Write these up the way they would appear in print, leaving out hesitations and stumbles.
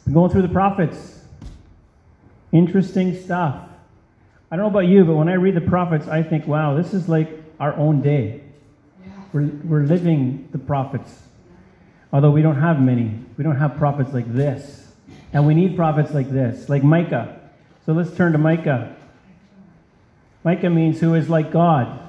Going through the prophets. Interesting stuff. I don't know about you, but when I read the prophets, I think, wow, this is like our own day. We're living the prophets. Although we don't have many. We don't have prophets like this. And we need prophets like this, like Micah. So let's turn to Micah. Micah means who is like God.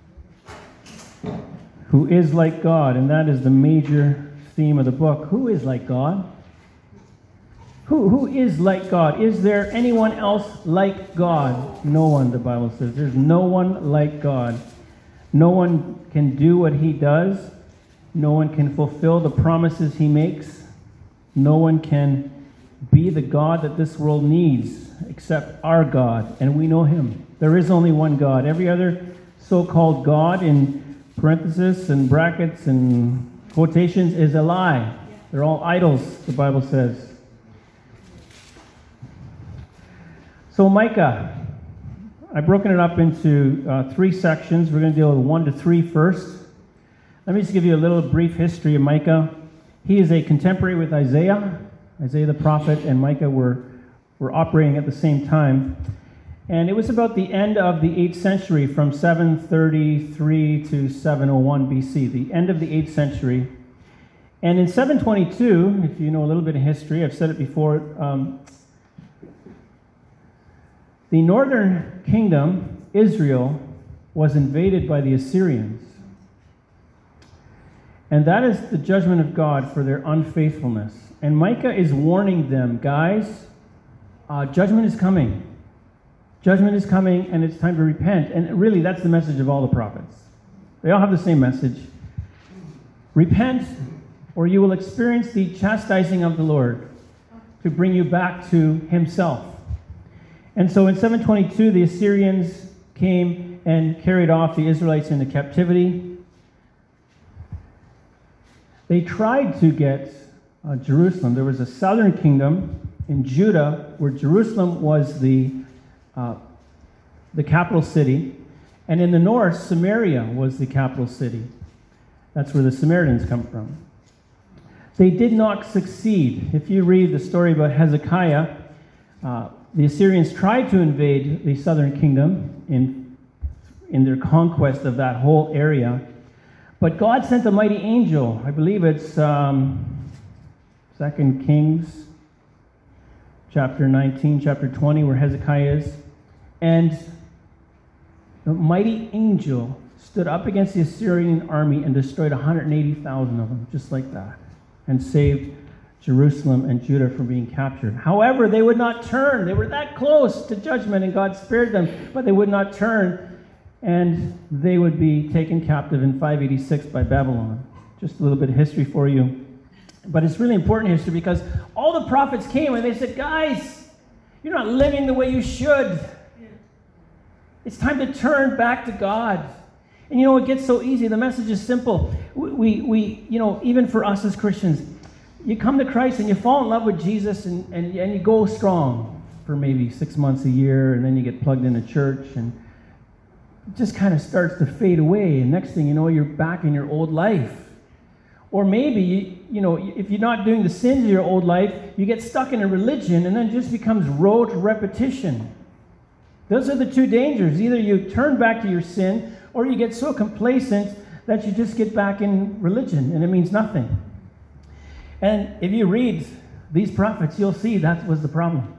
Who is like God. And that is the major theme of the book. Who is like God? Who is like God? Is there anyone else like God? No one, the Bible says. There's no one like God. No one can do what he does. No one can fulfill the promises he makes. No one can be the God that this world needs except our God, and we know him. There is only one God. Every other so-called God in parentheses and brackets and quotations is a lie. They're all idols, the Bible says. So Micah, I've broken it up into 3 sections. We're going to deal with 1 to 3 first. Let me just give you a little brief history of Micah. He is a contemporary with Isaiah. Isaiah the prophet and Micah were operating at the same time. And it was about the end of the 8th century, from 733 to 701 BC, the end of the 8th century. And in 722, if you know a little bit of history, I've said it before, the northern kingdom, Israel, was invaded by the Assyrians. And that is the judgment of God for their unfaithfulness. And Micah is warning them, guys, judgment is coming. Judgment is coming, and it's time to repent. And really, that's the message of all the prophets. They all have the same message. Repent, or you will experience the chastising of the Lord to bring you back to himself. And so in 722, the Assyrians came and carried off the Israelites into captivity. They tried to get Jerusalem. There was a southern kingdom in Judah where Jerusalem was the capital city. And in the north, Samaria was the capital city. That's where the Samaritans come from. They did not succeed. If you read the story about Hezekiah, the Assyrians tried to invade the southern kingdom in their conquest of that whole area. But God sent a mighty angel. I believe it's 2 Kings chapter 19, chapter 20, where Hezekiah is. And the mighty angel stood up against the Assyrian army and destroyed 180,000 of them, just like that, and saved Jerusalem and Judah from being captured. However, they would not turn. They were that close to judgment, and God spared them, but they would not turn, and they would be taken captive in 586 by Babylon. Just a little bit of history for you. But it's really important history because all the prophets came and they said, guys, you're not living the way you should. It's time to turn back to God. And it gets so easy. The message is simple. We even for us as Christians, you come to Christ and you fall in love with Jesus and you go strong for maybe 6 months, a year, and then you get plugged into church and it just kind of starts to fade away. And next thing you know, you're back in your old life. Or maybe, if you're not doing the sins of your old life, you get stuck in a religion and then it just becomes rote repetition. Those are the two dangers. Either you turn back to your sin or you get so complacent that you just get back in religion and it means nothing. And if you read these prophets, you'll see that was the problem.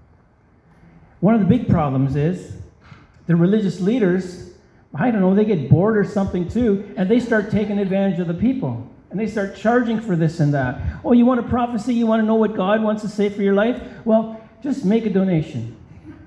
One of the big problems is the religious leaders, I don't know, they get bored or something too, and they start taking advantage of the people. And they start charging for this and that. Oh, you want a prophecy? You want to know what God wants to say for your life? Well, just make a donation.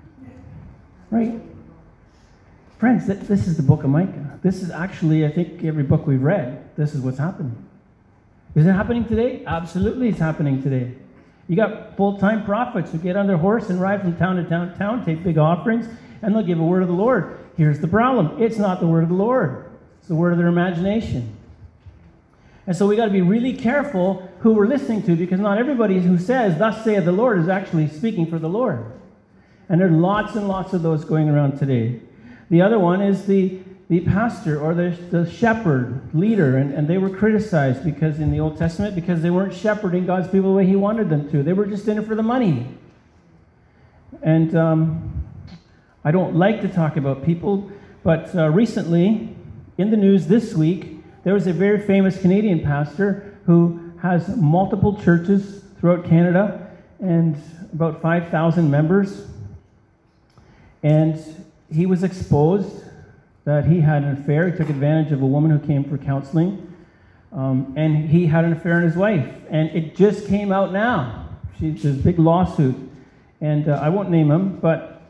Right? Friends, this is the book of Micah. This is actually, I think, every book we've read. This is what's happening. Is it happening today? Absolutely, it's happening today. You got full-time prophets who get on their horse and ride from town to town, take big offerings, and they'll give a word of the Lord. Here's the problem. It's not the word of the Lord. It's the word of their imagination. And so we got to be really careful who we're listening to, because not everybody who says, "Thus saith the Lord," is actually speaking for the Lord. And there are lots and lots of those going around today. The other one is the pastor or the shepherd leader, and they were criticized because in the Old Testament, because they weren't shepherding God's people the way he wanted them to. They were just in it for the money. And I don't like to talk about people, but recently, in the news this week, there was a very famous Canadian pastor who has multiple churches throughout Canada and about 5,000 members. And he was exposed that he had an affair. He took advantage of a woman who came for counseling. And he had an affair on his wife. And it just came out now. There's a big lawsuit. And I won't name him, but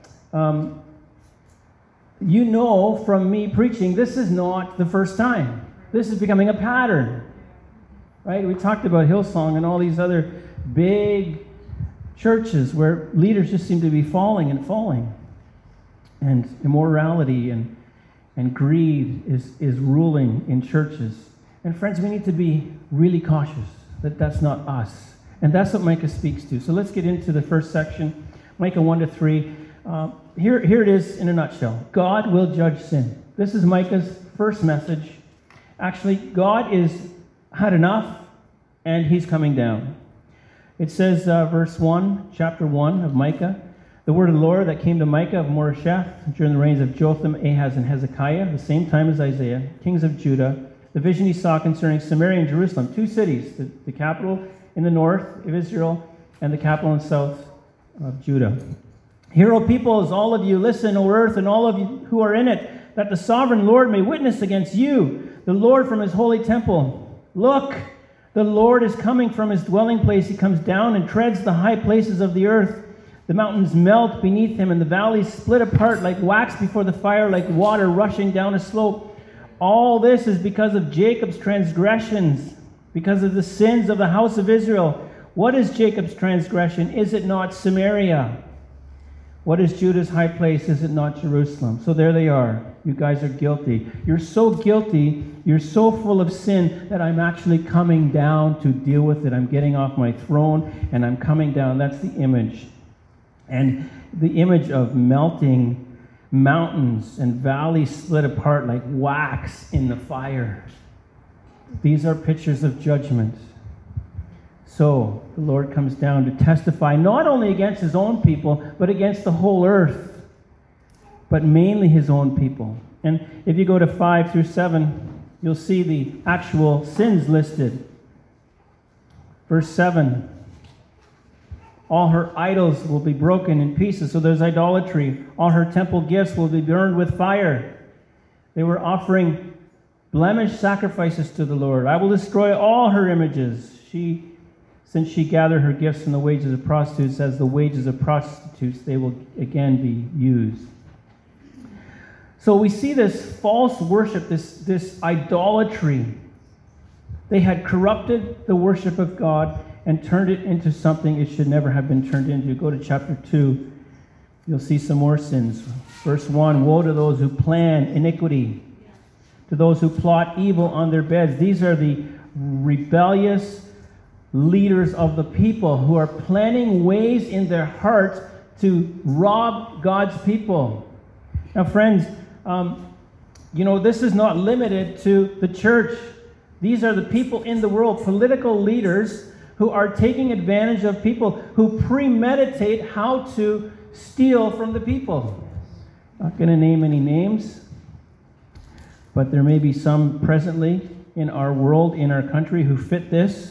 you know from me preaching, this is not the first time. This is becoming a pattern. Right? We talked about Hillsong and all these other big churches where leaders just seem to be falling and falling. And immorality and greed is ruling in churches. And friends, we need to be really cautious that that's not us. And that's what Micah speaks to. So let's get into the first section, Micah 1-3. Here it is in a nutshell. God will judge sin. This is Micah's first message. Actually, God had enough, and he's coming down. It says, verse 1, chapter 1 of Micah, the word of the Lord that came to Micah of Moresheth during the reigns of Jotham, Ahaz, and Hezekiah, the same time as Isaiah, kings of Judah, the vision he saw concerning Samaria and Jerusalem, two cities, the capital in the north of Israel and the capital in the south of Judah. Hear, O peoples, all of you, listen, O earth, and all of you who are in it, that the sovereign Lord may witness against you, the Lord from his holy temple. Look, the Lord is coming from his dwelling place. He comes down and treads the high places of the earth. The mountains melt beneath him, and the valleys split apart like wax before the fire, like water rushing down a slope. All this is because of Jacob's transgressions, because of the sins of the house of Israel. What is Jacob's transgression? Is it not Samaria? What is Judah's high place? Is it not Jerusalem? So there they are. You guys are guilty. You're so guilty, you're so full of sin that I'm actually coming down to deal with it. I'm getting off my throne and I'm coming down. That's the image. And the image of melting mountains and valleys split apart like wax in the fire. These are pictures of judgment. So the Lord comes down to testify not only against his own people, but against the whole earth, but mainly his own people. And if you go to 5-7, you'll see the actual sins listed. Verse 7, all her idols will be broken in pieces. So there's idolatry. All her temple gifts will be burned with fire. They were offering blemished sacrifices to the Lord. I will destroy all her images. Since she gathered her gifts from the wages of prostitutes, as the wages of prostitutes, they will again be used. So we see this false worship, this idolatry. They had corrupted the worship of God and turned it into something it should never have been turned into. Go to chapter 2. You'll see some more sins. Verse 1, woe to those who plan iniquity, to those who plot evil on their beds. These are the rebellious leaders of the people who are planning ways in their hearts to rob God's people. Now, friends, this is not limited to the church. These are the people in the world, political leaders who are taking advantage of people, who premeditate how to steal from the people. Not going to name any names, but there may be some presently in our world, in our country, who fit this.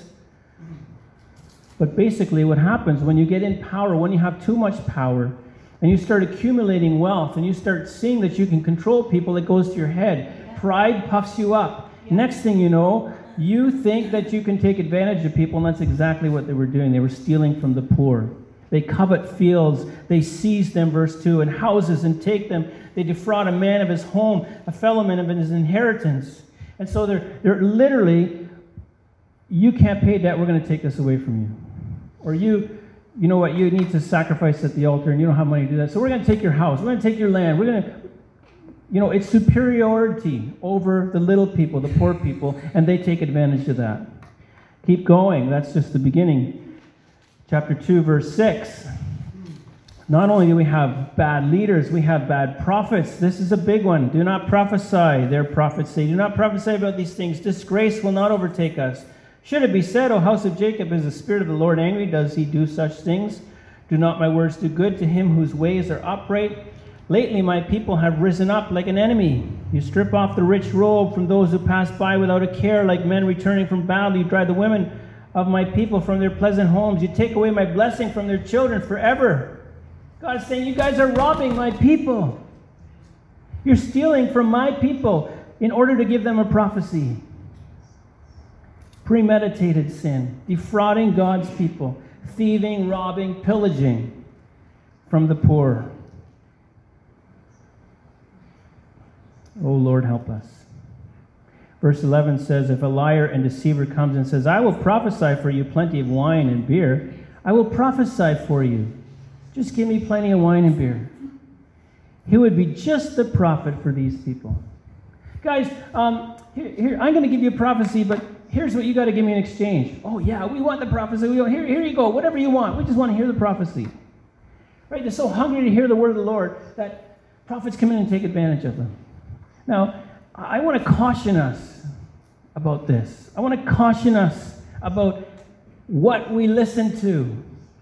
But basically what happens when you get in power, when you have too much power, and you start accumulating wealth, and you start seeing that you can control people, it goes to your head. Pride puffs you up. Next thing you know, you think that you can take advantage of people, and that's exactly what they were doing. They were stealing from the poor. They covet fields, they seize them, verse 2, and houses, and take them. They defraud a man of his home, a fellow man of his inheritance. And so they're literally, you can't pay that, we're going to take this away from you. Or you know what, you need to sacrifice at the altar, and you don't have money to do that. So we're going to take your house, we're going to take your land, we're going to, it's superiority over the little people, the poor people, and they take advantage of that. Keep going, that's just the beginning. Chapter 2, verse 6. Not only do we have bad leaders, we have bad prophets. This is a big one. Do not prophesy, their prophets say. Do not prophesy about these things. Disgrace will not overtake us. Should it be said, O house of Jacob, is the Spirit of the Lord angry? Does he do such things? Do not my words do good to him whose ways are upright? Lately my people have risen up like an enemy. You strip off the rich robe from those who pass by without a care, like men returning from battle. You drive the women of my people from their pleasant homes. You take away my blessing from their children forever. God is saying, you guys are robbing my people. You're stealing from my people in order to give them a prophecy. Premeditated sin, defrauding God's people, thieving, robbing, pillaging from the poor. Oh Lord, help us. Verse 11 says, if a liar and deceiver comes and says, I will prophesy for you plenty of wine and beer, I will prophesy for you. Just give me plenty of wine and beer. He would be just the prophet for these people. Guys, here I'm going to give you a prophecy, but here's what you got to give me in exchange. Oh yeah, we want the prophecy. Here you go, whatever you want. We just want to hear the prophecy. Right? They're so hungry to hear the word of the Lord that prophets come in and take advantage of them. Now, I want to caution us about this. I want to caution us about what we listen to.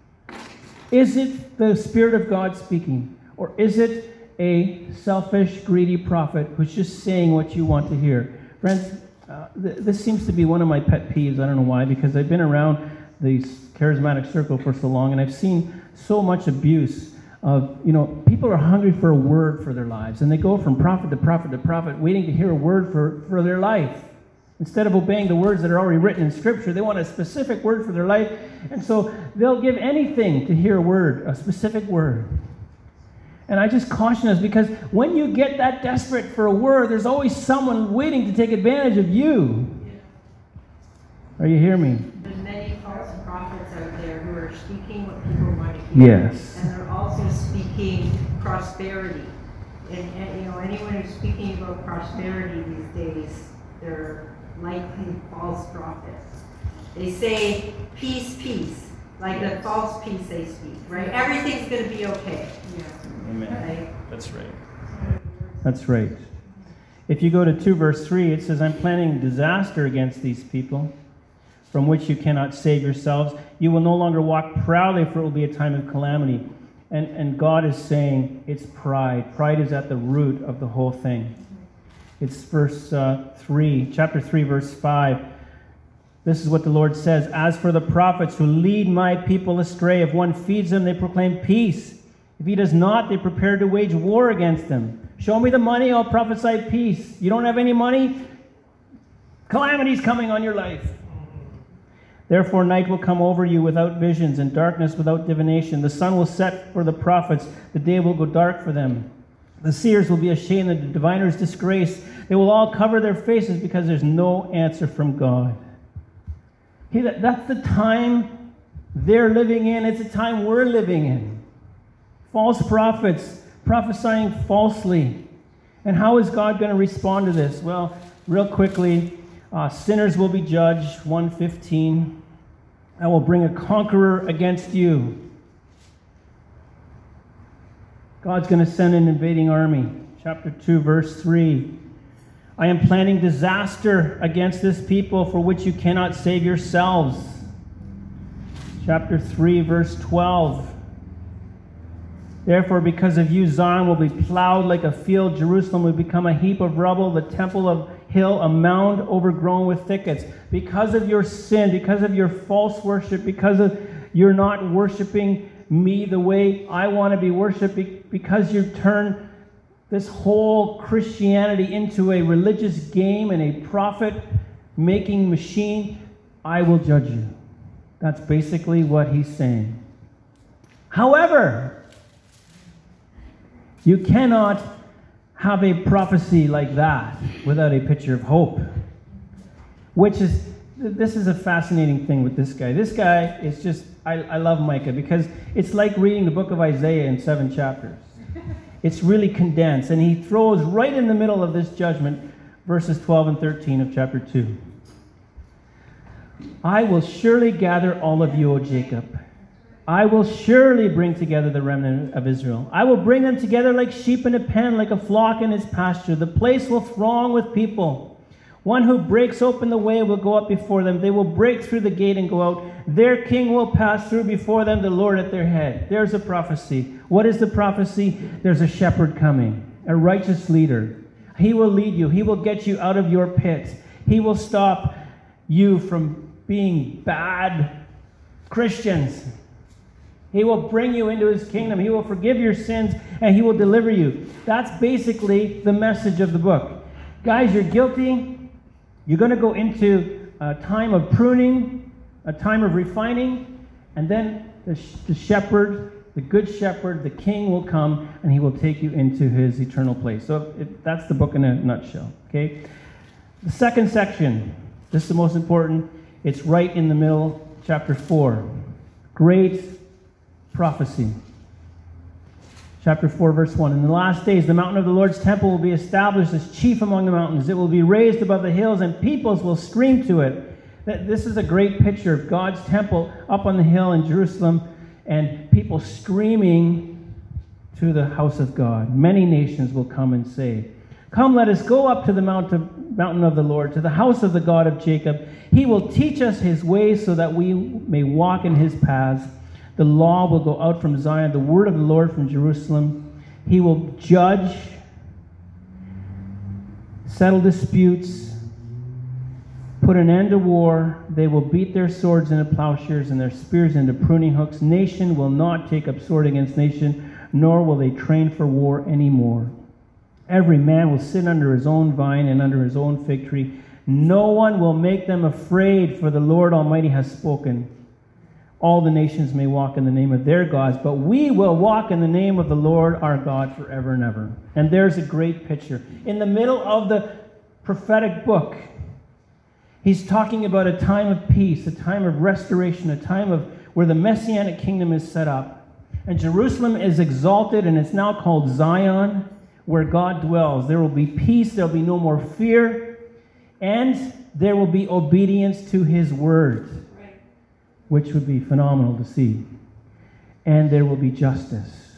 Is it the Spirit of God speaking? Or is it a selfish, greedy prophet who's just saying what you want to hear? Friends, this seems to be one of my pet peeves. I don't know why, because I've been around the charismatic circle for so long, and I've seen so much abuse of, people are hungry for a word for their lives, and they go from prophet to prophet to prophet, waiting to hear a word for their life. Instead of obeying the words that are already written in Scripture, they want a specific word for their life, and so they'll give anything to hear a word, a specific word. And I just caution us, because when you get that desperate for a word, there's always someone waiting to take advantage of you. Are you hearing me? There's many false prophets out there who are speaking what people want to hear. Yes. And they're also speaking prosperity. And anyone who's speaking about prosperity these days, they're likely false prophets. They say peace, peace, like the false peace they speak, right? Everything's going to be okay. Yeah. Amen. Right? That's right. That's right. If you go to 2 verse 3, it says, I'm planning disaster against these people, from which you cannot save yourselves. You will no longer walk proudly, for it will be a time of calamity. And God is saying it's pride. Pride is at the root of the whole thing. It's chapter 3, verse 5. This is what the Lord says. As for the prophets who lead my people astray, if one feeds them, they proclaim peace. If he does not, they prepare to wage war against them. Show me the money, I'll prophesy peace. You don't have any money? Calamity's coming on your life. Therefore night will come over you without visions, and darkness without divination. The sun will set for the prophets, the day will go dark for them. The seers will be ashamed, and the diviners disgraced. They will all cover their faces because there's no answer from God. That's the time they're living in. It's the time we're living in. False prophets prophesying falsely. And how is God going to respond to this? Well, real quickly, sinners will be judged, 1:15. I will bring a conqueror against you. God's going to send an invading army. Chapter 2, verse 3. I am planning disaster against this people for which you cannot save yourselves. Chapter 3, verse 12. Therefore, because of you, Zion will be plowed like a field. Jerusalem will become a heap of rubble. The temple of hill, a mound overgrown with thickets. Because of your sin, because of your false worship, because of you're not worshiping me the way I want to be worshipped, because you turn this whole Christianity into a religious game and a profit-making machine, I will judge you. That's basically what he's saying. However, you cannot have a prophecy like that without a picture of hope. This is a fascinating thing with this guy. This guy is just, I love Micah because it's like reading the book of Isaiah in 7 chapters. It's really condensed, and he throws right in the middle of this judgment verses 12 and 13 of chapter 2. I will surely gather all of you, O Jacob, I will surely bring together the remnant of Israel. I will bring them together like sheep in a pen, like a flock in its pasture. The place will throng with people. One who breaks open the way will go up before them. They will break through the gate and go out. Their king will pass through before them, the Lord at their head. There's a prophecy. What is the prophecy? There's a shepherd coming, a righteous leader. He will lead you. He will get you out of your pit. He will stop you from being bad Christians. He will bring you into his kingdom. He will forgive your sins, and he will deliver you. That's basically the message of the book. Guys, you're guilty. You're going to go into a time of pruning, a time of refining, and then the shepherd, the good shepherd, the king will come, and he will take you into his eternal place. So that's the book in a nutshell. Okay. The second section, this is the most important. It's right in the middle, chapter 4. Great prophecy. Chapter 4, verse 1. In the last days, the mountain of the Lord's temple will be established as chief among the mountains. It will be raised above the hills, and peoples will stream to it. This is a great picture of God's temple up on the hill in Jerusalem, and people streaming to the house of God. Many nations will come and say, "Come, let us go up to the mountain of the Lord, to the house of the God of Jacob. He will teach us his ways so that we may walk in his paths. The law will go out from Zion, the word of the Lord from Jerusalem. He will judge, settle disputes, put an end to war. They will beat their swords into plowshares and their spears into pruning hooks. Nation will not take up sword against nation, nor will they train for war anymore. Every man will sit under his own vine and under his own fig tree. No one will make them afraid, for the Lord Almighty has spoken. All the nations may walk in the name of their gods, but we will walk in the name of the Lord our God forever and ever." And there's a great picture. In the middle of the prophetic book, he's talking about a time of peace, a time of restoration, a time of where the Messianic kingdom is set up. And Jerusalem is exalted, and it's now called Zion, where God dwells. There will be peace, there will be no more fear, and there will be obedience to his word, which would be phenomenal to see. And there will be justice,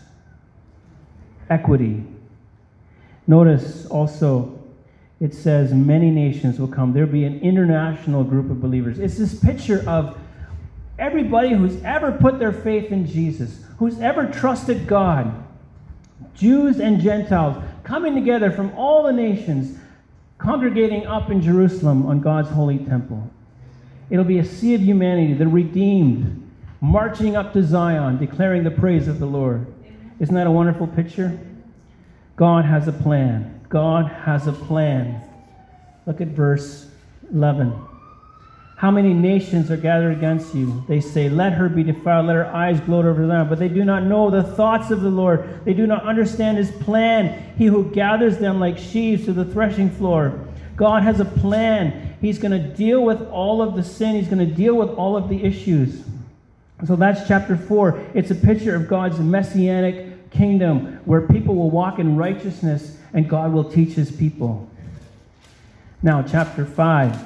equity. Notice also, it says many nations will come. There will be an international group of believers. It's this picture of everybody who's ever put their faith in Jesus, who's ever trusted God, Jews and Gentiles, coming together from all the nations, congregating up in Jerusalem on God's holy temple. It'll be a sea of humanity, the redeemed, marching up to Zion, declaring the praise of the Lord. Isn't that a wonderful picture? God has a plan. God has a plan. Look at verse 11. How many nations are gathered against you? They say, "Let her be defiled, let her eyes gloat over them." But they do not know the thoughts of the Lord. They do not understand his plan. He who gathers them like sheaves to the threshing floor. God has a plan. He's going to deal with all of the sin. He's going to deal with all of the issues. So that's chapter 4. It's a picture of God's messianic kingdom where people will walk in righteousness and God will teach his people. Now, chapter 5.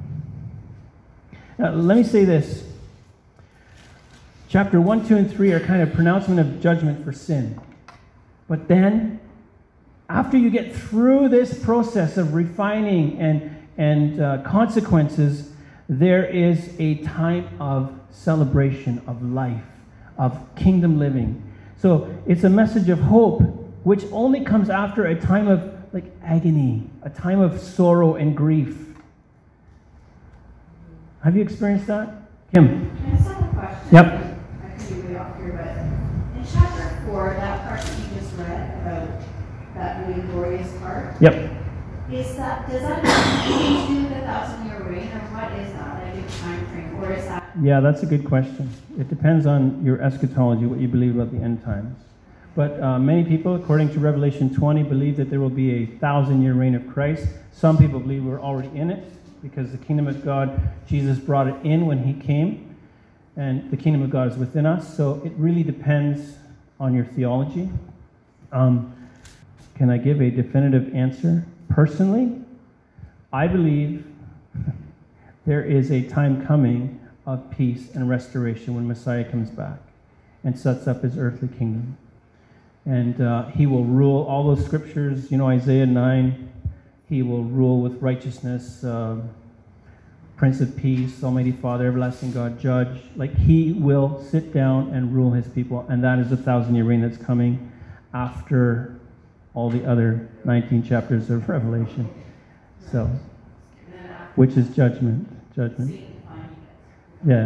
Now, let me say this. Chapter 1, 2, and 3 are kind of pronouncement of judgment for sin. But then, after you get through this process of refining and consequences, there is a time of celebration, of life, of kingdom living. So it's a message of hope, which only comes after a time of agony, a time of sorrow and grief. Have you experienced that? Kim? I just have a question. Yep. I could be way off here, but in chapter 4, that part that you just read about that really glorious part, Yep. does that do the 1,000-year reign, or what is that? Like a time frame, or is that? Yeah, that's a good question. It depends on your eschatology, what you believe about the end times. But many people, according to Revelation 20, believe that there will be a 1,000-year reign of Christ. Some people believe we're already in it, because the kingdom of God, Jesus brought it in when he came, and the kingdom of God is within us. So it really depends on your theology. Can I give a definitive answer? Personally, I believe there is a time coming of peace and restoration when Messiah comes back. and sets up his earthly kingdom. And he will rule all those scriptures, Isaiah 9, he will rule with righteousness, Prince of Peace, Almighty Father, Everlasting God, Judge. Like, he will sit down and rule his people, and that is the 1,000-year reign that's coming after all the other 19 chapters of Revelation. So, which is judgment. Yeah,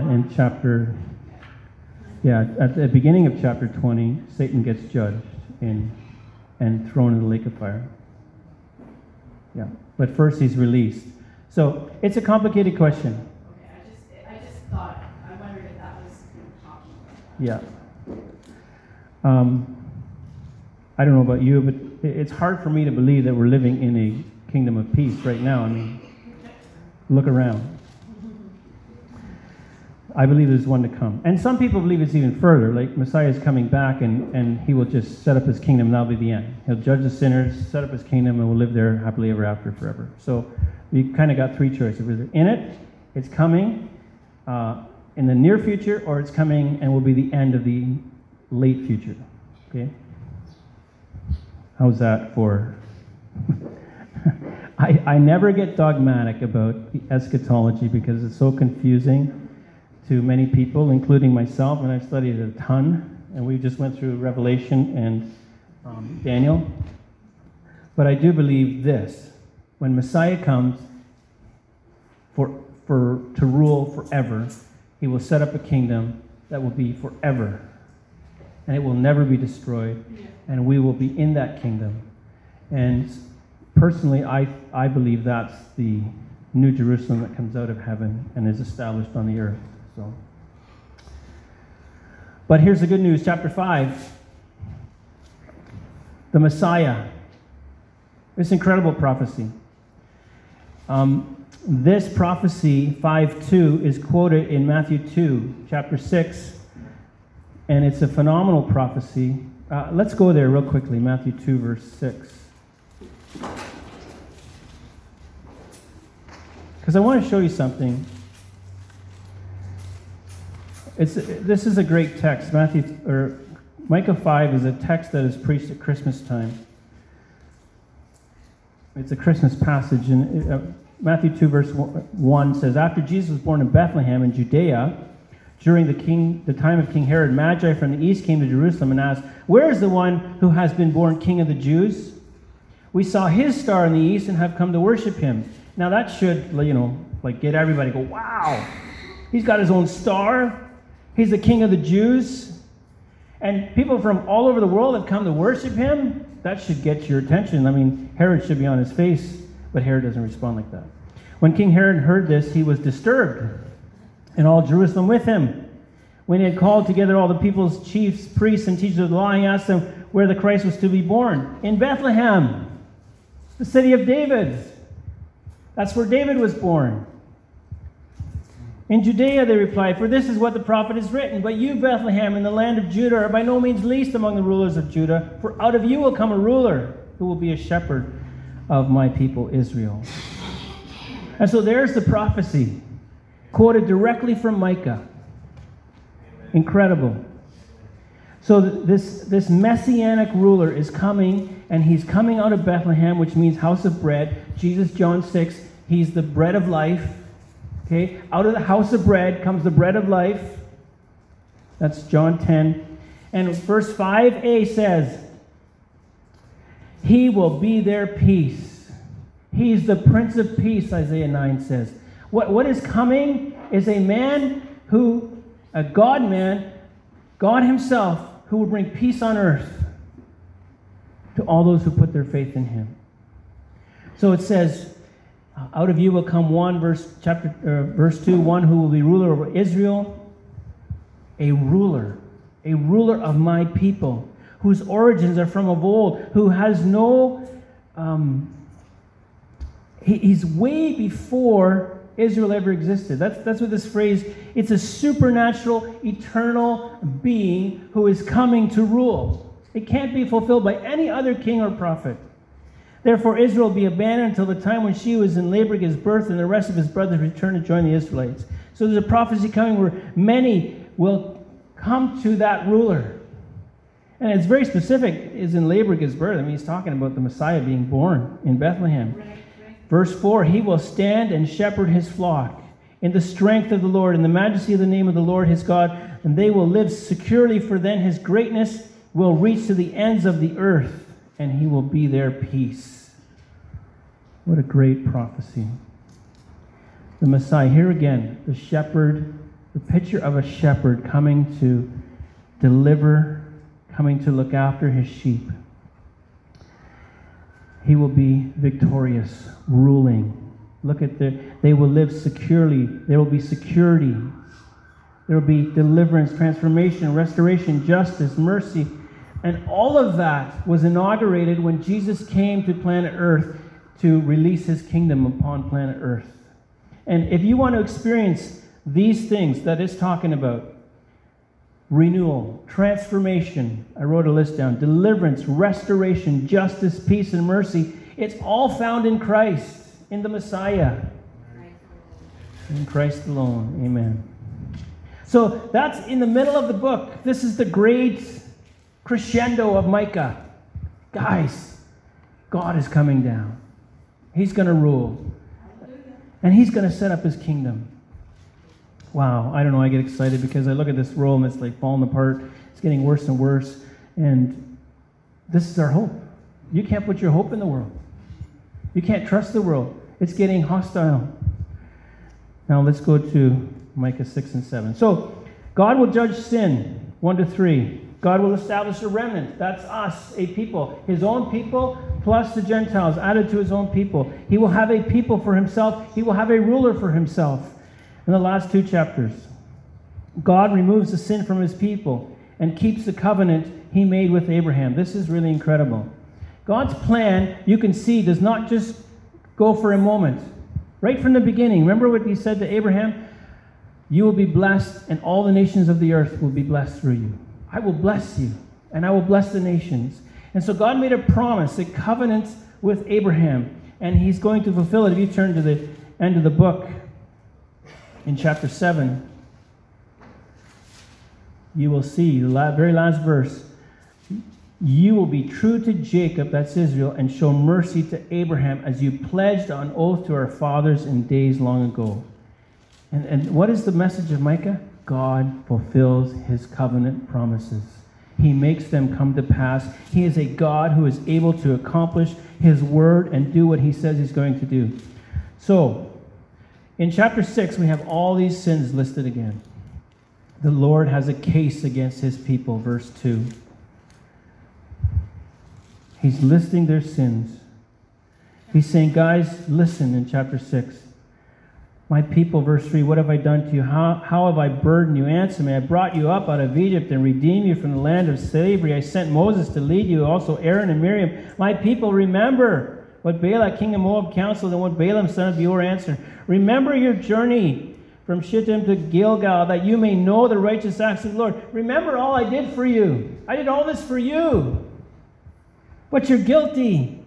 at the beginning of chapter 20, Satan gets judged and thrown in the lake of fire. Yeah, but first he's released. So it's a complicated question. Okay, I just thought, I wondered if that was talking about that. Yeah. I don't know about you, but it's hard for me to believe that we're living in a kingdom of peace right now. I mean, look around. I believe there's one to come. And some people believe it's even further, like Messiah is coming back and he will just set up his kingdom and that'll be the end. He'll judge the sinners, set up his kingdom, and we'll live there happily ever after forever. So you kind of got three choices. Either in it, it's coming in the near future, or it's coming and will be the end of the late future. Okay? How's that for... I never get dogmatic about the eschatology because it's so confusing to many people, including myself, and I've studied it a ton, and we just went through Revelation and Daniel. But I do believe this: when Messiah comes to rule forever, he will set up a kingdom that will be forever, and it will never be destroyed, and we will be in that kingdom. And personally, I believe that's the New Jerusalem that comes out of heaven and is established on the earth. So, but here's the good news, chapter 5. The Messiah. This incredible prophecy. This prophecy, 5:2, is quoted in Matthew 2, chapter 6, and it's a phenomenal prophecy. Let's go there real quickly, Matthew 2, verse 6. Because I want to show you something. This is a great text. Micah 5 is a text that is preached at Christmas time. It's a Christmas passage. And Matthew 2 verse 1 says, "After Jesus was born in Bethlehem in Judea, during the time of King Herod, Magi from the east came to Jerusalem and asked, 'Where is the one who has been born King of the Jews? We saw his star in the east and have come to worship him.'" Now that should, get everybody to go, "Wow, he's got his own star. He's the King of the Jews. And people from all over the world have come to worship him." That should get your attention. I mean, Herod should be on his face, but Herod doesn't respond like that. When King Herod heard this, he was disturbed, and all Jerusalem with him. When he had called together all the people's chiefs, priests, and teachers of the law, he asked them where the Christ was to be born. "In Bethlehem, the city of David." That's where David was born. "In Judea," they replied, "for this is what the prophet has written. But you, Bethlehem, in the land of Judah, are by no means least among the rulers of Judah, for out of you will come a ruler who will be a shepherd of my people Israel." And so there's the prophecy, quoted directly from Micah. Incredible. So this messianic ruler is coming, and he's coming out of Bethlehem, which means house of bread. Jesus, John 6, he's the bread of life. Okay, out of the house of bread comes the bread of life. That's John 10. And verse 5a says, "He will be their peace." He's the Prince of Peace, Isaiah 9 says. What is coming is a man a God-man, God himself, who will bring peace on earth to all those who put their faith in him. So it says, "Out of you will come one," verse 2, "one who will be ruler over Israel." A ruler of my people, whose origins are from of old, who has no, he's way before Israel ever existed. That's what this phrase, it's a supernatural, eternal being who is coming to rule. It can't be fulfilled by any other king or prophet. "Therefore Israel will be abandoned until the time when she was in labor gives birth, and the rest of his brothers return to join the Israelites." So there's a prophecy coming where many will come to that ruler. And it's very specific, is in labor gives birth. I mean, he's talking about the Messiah being born in Bethlehem. Right. Verse 4, he will stand and shepherd his flock in the strength of the Lord, in the majesty of the name of the Lord his God, and they will live securely, for then his greatness will reach to the ends of the earth, and he will be their peace. What a great prophecy. The Messiah, here again, the shepherd, the picture of a shepherd coming to deliver, coming to look after his sheep. He will be victorious, ruling. Look at they will live securely. There will be security. There will be deliverance, transformation, restoration, justice, mercy. And all of that was inaugurated when Jesus came to planet Earth to release his kingdom upon planet Earth. And if you want to experience these things that it's talking about, renewal, transformation, I wrote a list down, deliverance, restoration, justice, peace, and mercy, it's all found in Christ, in the Messiah. In Christ alone. Amen. So that's in the middle of the book. This is the great crescendo of Micah. Guys, God is coming down. He's going to rule. And he's going to set up his kingdom. Wow, I don't know, I get excited because I look at this roll and it's like falling apart. It's getting worse and worse. And this is our hope. You can't put your hope in the world. You can't trust the world. It's getting hostile. Now let's go to Micah 6 and 7. So, God will judge sin, 1-3. God will establish a remnant. That's us, a people. His own people plus the Gentiles added to his own people. He will have a people for himself. He will have a ruler for himself. In the last 2 chapters, God removes the sin from his people and keeps the covenant he made with Abraham. This is really incredible. God's plan, you can see, does not just go for a moment. Right from the beginning, remember what he said to Abraham? You will be blessed, and all the nations of the earth will be blessed through you. I will bless you, and I will bless the nations. And so God made a promise, a covenant with Abraham, and he's going to fulfill it. If you turn to the end of the book, in chapter 7, you will see the very last verse. You will be true to Jacob, that's Israel, and show mercy to Abraham as you pledged on oath to our fathers in days long ago. And what is the message of Micah? God fulfills his covenant promises. He makes them come to pass. He is a God who is able to accomplish his word and do what he says he's going to do. So, in chapter 6, we have all these sins listed again. The Lord has a case against his people, verse 2. He's listing their sins. He's saying, guys, listen in chapter 6. My people, verse 3, what have I done to you? How have I burdened you? Answer me. I brought you up out of Egypt and redeemed you from the land of slavery. I sent Moses to lead you, also Aaron and Miriam. My people, remember what Balak, king of Moab, counseled, and what Balaam, son of Beor, answered. Remember your journey from Shittim to Gilgal, that you may know the righteous acts of the Lord. Remember all I did for you. I did all this for you. But you're guilty.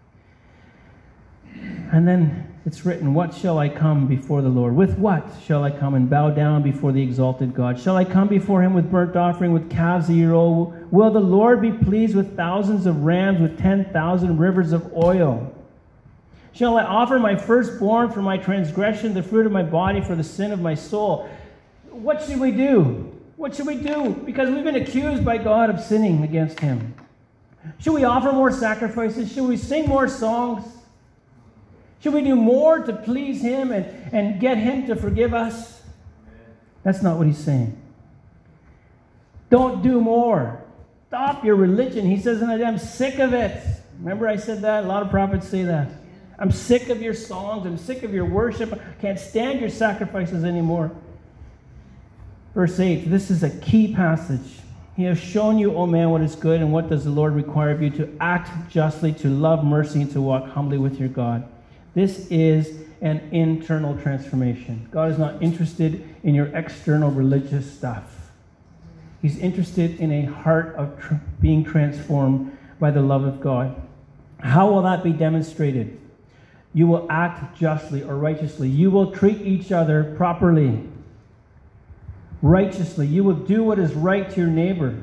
And then it's written, what shall I come before the Lord? With what shall I come and bow down before the exalted God? Shall I come before him with burnt offering, with calves a year old? Will the Lord be pleased with thousands of rams, with 10,000 rivers of oil? Shall I offer my firstborn for my transgression, the fruit of my body for the sin of my soul? What should we do? What should we do? Because we've been accused by God of sinning against him. Should we offer more sacrifices? Should we sing more songs? Should we do more to please him and get him to forgive us? That's not what he's saying. Don't do more. Stop your religion. He says, I'm sick of it. Remember I said that? A lot of prophets say that. I'm sick of your songs. I'm sick of your worship. I can't stand your sacrifices anymore. Verse 8, this is a key passage. He has shown you, O man, what is good, and what does the Lord require of you? To act justly, to love mercy, and to walk humbly with your God. This is an internal transformation. God is not interested in your external religious stuff. He's interested in a heart of being transformed by the love of God. How will that be demonstrated? You will act justly or righteously. You will treat each other properly. righteously. You will do what is right to your neighbor.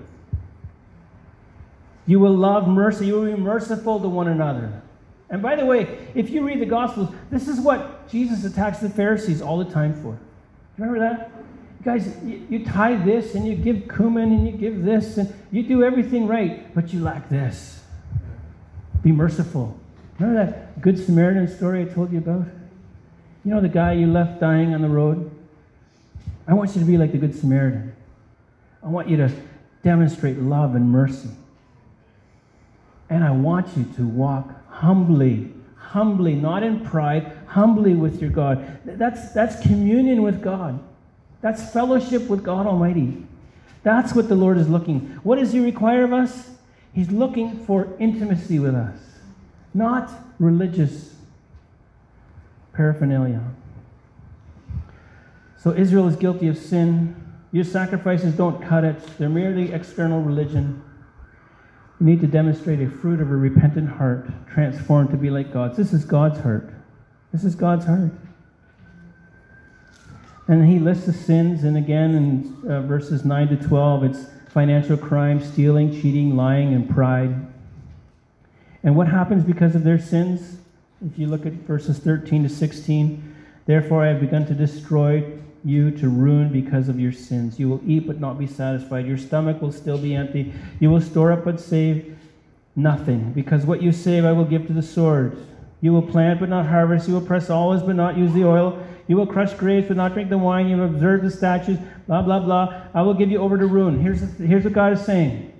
You will love mercy. You will be merciful to one another. And by the way, if you read the Gospels, this is what Jesus attacks the Pharisees all the time for. Remember that? Guys, you tithe this, and you give cumin, and you give this, and you do everything right, but you lack this. Be merciful. Remember that Good Samaritan story I told you about? You know the guy you left dying on the road? I want you to be like the Good Samaritan. I want you to demonstrate love and mercy. And I want you to walk humbly, not in pride, humbly with your God. That's communion with God. That's fellowship with God Almighty. That's what the Lord is looking. What does He require of us? He's looking for intimacy with us, not religious paraphernalia. So Israel is guilty of sin. Your sacrifices don't cut it. They're merely external religion. You need to demonstrate a fruit of a repentant heart, transformed to be like God's. This is God's heart. This is God's heart. And He lists the sins, and again in verses 9 to 12, it's financial crime, stealing, cheating, lying, and pride. And what happens because of their sins? If you look at verses 13 to 16, therefore I have begun to destroy you to ruin because of your sins. You will eat but not be satisfied. Your stomach will still be empty. You will store up but save nothing, because what you save I will give to the sword. You will plant but not harvest. You will press olives but not use the oil. You will crush grapes but not drink the wine. You will observe the statutes, blah, blah, blah. I will give you over to ruin. Here's what God is saying.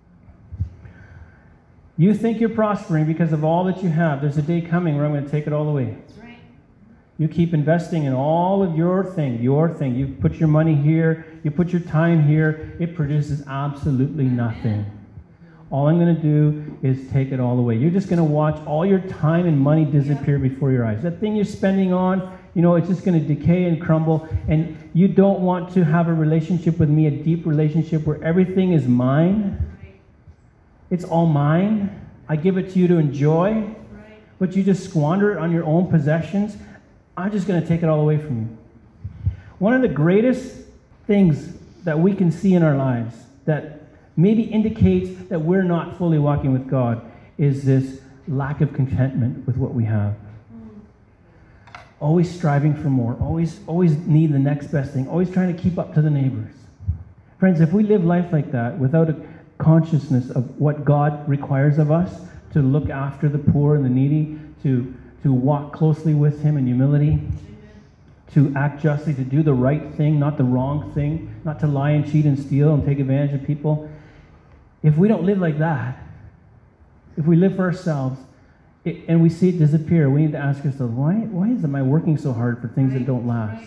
You think you're prospering because of all that you have. There's a day coming where I'm going to take it all away. You keep investing in all of your thing. You put your money here. You put your time here. It produces absolutely nothing. All I'm going to do is take it all away. You're just going to watch all your time and money disappear before your eyes. That thing you're spending on, it's just going to decay and crumble. And you don't want to have a relationship with me, a deep relationship where everything is mine. It's all mine. I give it to you to enjoy. But you just squander it on your own possessions. I'm just going to take it all away from you. One of the greatest things that we can see in our lives that maybe indicates that we're not fully walking with God is this lack of contentment with what we have. Always striving for more. Always need the next best thing. Always trying to keep up to the neighbors. Friends, if we live life like that without a consciousness of what God requires of us, to look after the poor and the needy, to walk closely with Him in humility, to act justly, to do the right thing, not the wrong thing, not to lie and cheat and steal and take advantage of people. If we don't live like that, if we live for ourselves, and we see it disappear, we need to ask ourselves, why am I working so hard for things that don't last?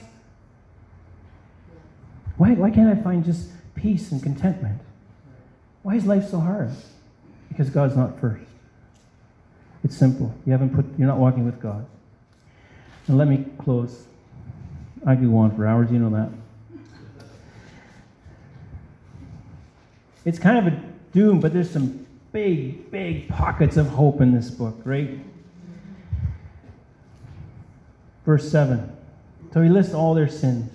Why can't I find just peace and contentment? Why is life so hard? Because God's not first. It's simple. You're not walking with God. Now let me close. I could go on for hours, you know that. It's kind of a doom, but there's some big pockets of hope in this book, right? Verse 7. So he lists all their sins.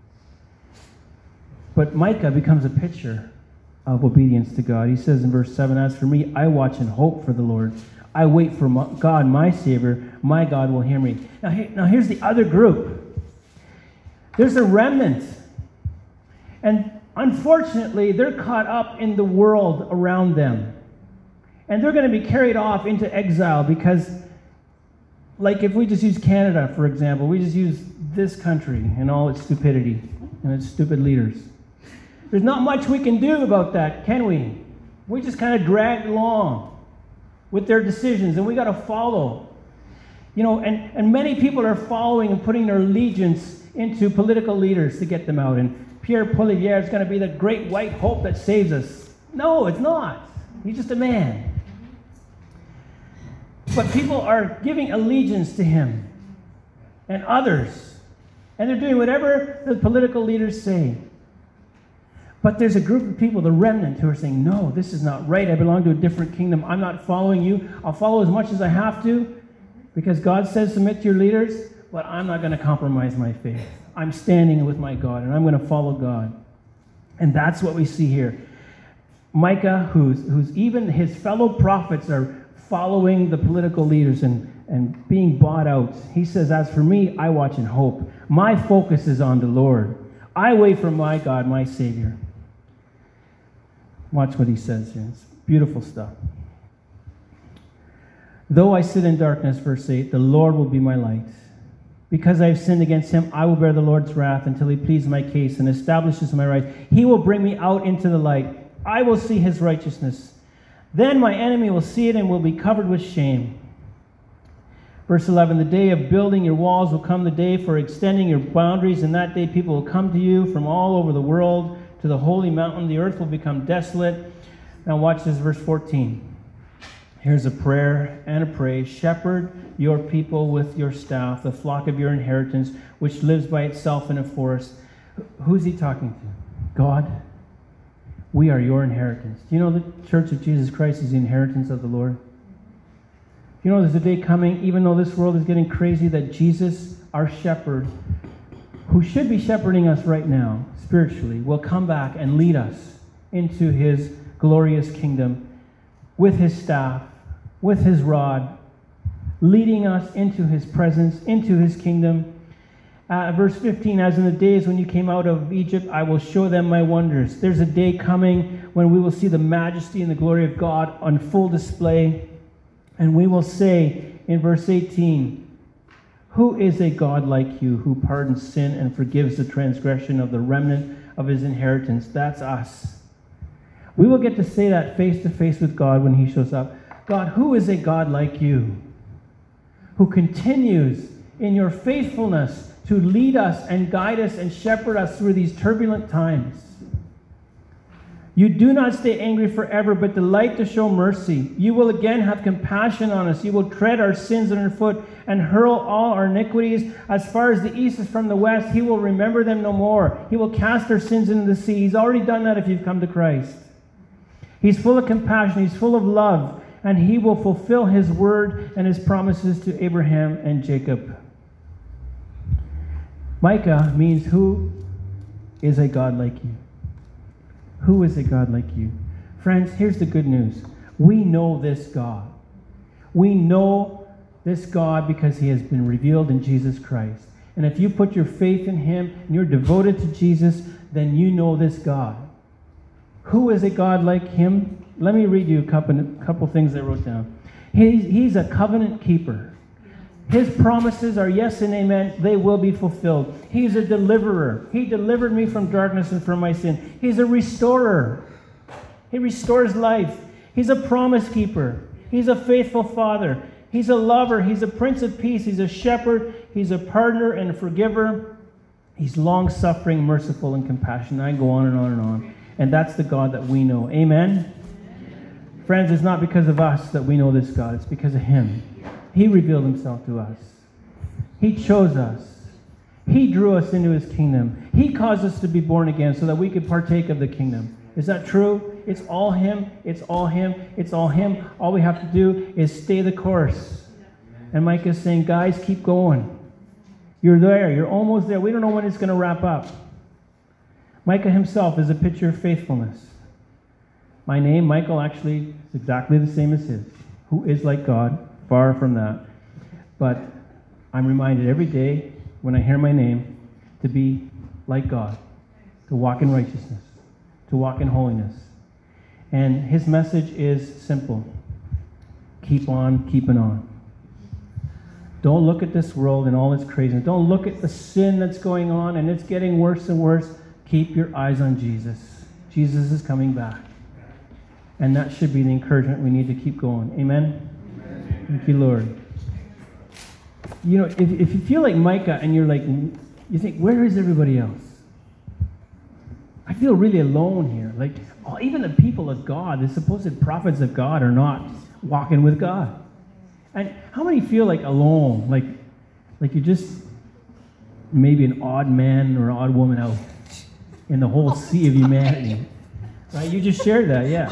But Micah becomes a picture of obedience to God. He says in verse 7, as for me, I watch and hope for the Lord. I wait for God, my Savior. My God will hear me. Now here's the other group. There's a remnant. And unfortunately, they're caught up in the world around them. And they're going to be carried off into exile because, like if we just use Canada, for example, we just use this country and all its stupidity and its stupid leaders. There's not much we can do about that, can we? We just kind of dragged along with their decisions, and we got to follow. And many people are following and putting their allegiance into political leaders to get them out. And Pierre Poilievre is going to be the great white hope that saves us. No, it's not. He's just a man. But people are giving allegiance to him and others. And they're doing whatever the political leaders say. But there's a group of people, the remnant, who are saying, no, this is not right. I belong to a different kingdom. I'm not following you. I'll follow as much as I have to because God says submit to your leaders, but I'm not going to compromise my faith. I'm standing with my God, and I'm going to follow God. And that's what we see here. Micah, who's even his fellow prophets are following the political leaders and being bought out. He says, as for me, I watch and hope. My focus is on the Lord. I wait for my God, my Savior. Watch what he says here. It's beautiful stuff. Though I sit in darkness, verse 8, the Lord will be my light. Because I have sinned against him, I will bear the Lord's wrath until he pleads my case and establishes my right. He will bring me out into the light. I will see his righteousness. Then my enemy will see it and will be covered with shame. Verse 11, the day of building your walls will come, the day for extending your boundaries. In that day people will come to you from all over the world to the holy mountain. The earth will become desolate. Now watch this, verse 14. Here's a prayer and a praise. Shepherd your people with your staff, the flock of your inheritance, which lives by itself in a forest. Who's he talking to? God. We are your inheritance. Do you know the Church of Jesus Christ is the inheritance of the Lord? You know there's a day coming, even though this world is getting crazy, that Jesus, our shepherd, who should be shepherding us right now, spiritually, will come back and lead us into his glorious kingdom with his staff, with his rod, leading us into his presence, into his kingdom. Verse 15, as in the days when you came out of Egypt, I will show them my wonders. There's a day coming when we will see the majesty and the glory of God on full display. And we will say in verse 18, who is a God like you who pardons sin and forgives the transgression of the remnant of his inheritance? That's us. We will get to say that face to face with God when he shows up. God, who is a God like you who continues in your faithfulness to lead us and guide us and shepherd us through these turbulent times? You do not stay angry forever, but delight to show mercy. You will again have compassion on us. You will tread our sins underfoot and hurl all our iniquities. As far as the east is from the west, he will remember them no more. He will cast our sins into the sea. He's already done that if you've come to Christ. He's full of compassion. He's full of love. And he will fulfill his word and his promises to Abraham and Jacob. Micah means who is a God like you? Who is a God like you? Friends, here's the good news. We know this God. We know this God because he has been revealed in Jesus Christ. And if you put your faith in him and you're devoted to Jesus, then you know this God. Who is a God like him? Let me read you a couple things I wrote down. He's a covenant keeper. His promises are yes and amen. They will be fulfilled. He's a deliverer. He delivered me from darkness and from my sin. He's a restorer. He restores life. He's a promise keeper. He's a faithful father. He's a lover. He's a prince of peace. He's a shepherd. He's a pardoner and a forgiver. He's long-suffering, merciful, and compassionate. I go on and on and on. And that's the God that we know. Amen? Friends, it's not because of us that we know this God. It's because of him. He revealed himself to us. He chose us. He drew us into his kingdom. He caused us to be born again so that we could partake of the kingdom. Is that true? It's all him. It's all him. It's all him. All we have to do is stay the course. And Micah is saying, guys, keep going. You're there. You're almost there. We don't know when it's going to wrap up. Micah himself is a picture of faithfulness. My name, Michael, actually is exactly the same as his. Who is like God? Far from that. But I'm reminded every day when I hear my name to be like God, to walk in righteousness, to walk in holiness. And his message is simple. Keep on keeping on. Don't look at this world and all its craziness. Don't look at the sin that's going on and it's getting worse and worse. Keep your eyes on Jesus. Jesus is coming back. And that should be the encouragement we need to keep going. Amen? Thank you, Lord. You know, if you feel like Micah and you think, where is everybody else? I feel really alone here. Like, even the people of God, the supposed prophets of God, are not walking with God. And how many feel like alone? Like you're just maybe an odd man or odd woman out in the whole sea of humanity. Right? You just shared that, yeah.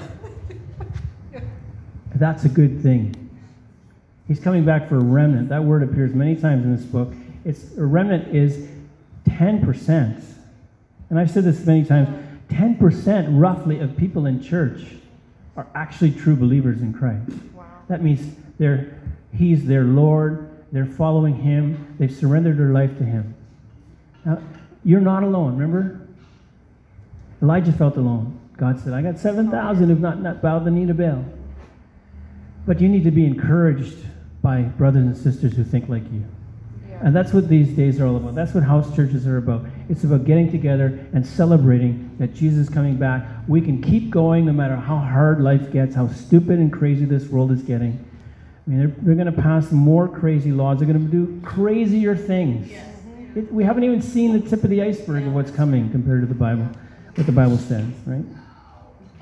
That's a good thing. He's coming back for a remnant. That word appears many times in this book. A remnant is 10%. And I've said this many times. 10% roughly of people in church are actually true believers in Christ. Wow. That means He's their Lord, they're following Him, they've surrendered their life to Him. Now, you're not alone, remember? Elijah felt alone. God said, I got 7,000 who've not bowed the knee to Baal. But you need to be encouraged by brothers and sisters who think like you. Yeah. And that's what these days are all about. That's what house churches are about. It's about getting together and celebrating that Jesus is coming back. We can keep going no matter how hard life gets, how stupid and crazy this world is getting. I mean, they're going to pass more crazy laws. They're going to do crazier things. Yes. We haven't even seen the tip of the iceberg of what's coming compared to the Bible, what the Bible says, right?